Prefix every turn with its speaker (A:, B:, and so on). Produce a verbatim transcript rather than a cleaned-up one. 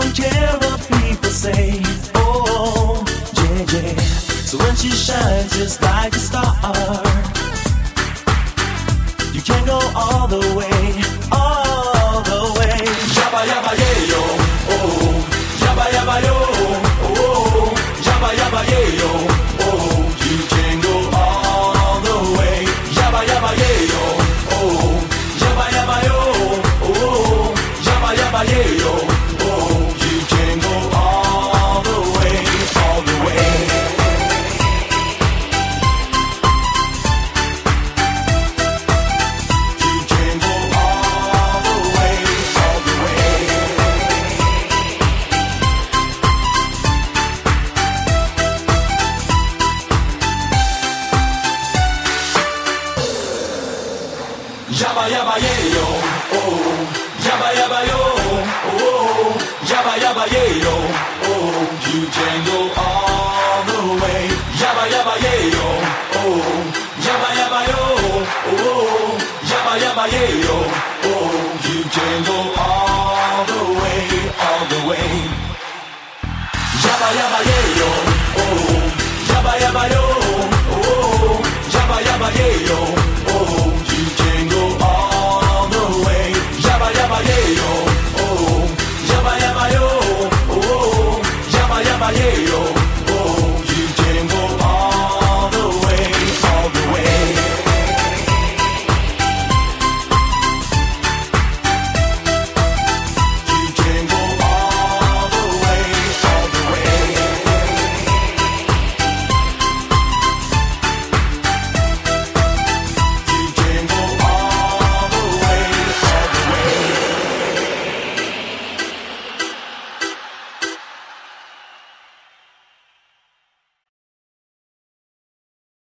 A: don't care what people say. Oh, yeah, yeah. So when she shines just like a star, you can go all the way, all the way. Yabba yabba yeah yo, oh, yabba yabba yo, oh, yabba yabba yeah yo, oh, you can go all the way. Yabba yabba yeah yo, oh, yabba yabba yo, oh, yabba yabba yeah yo, oh, you can go all the way, all the way. Yabba yabba yeah yo, oh, yabba yabba yo, oh, yabba yabba yeah yo, oh, you can go all the way. Yabba yabba yeah yo, oh, yabba yabba yo, oh, yabba yabba yeah yo, oh, you can go all the way, all the way. Yabba yabba yeah yo, oh, yabba yabba yo, oh, yabba yabba yeah yo.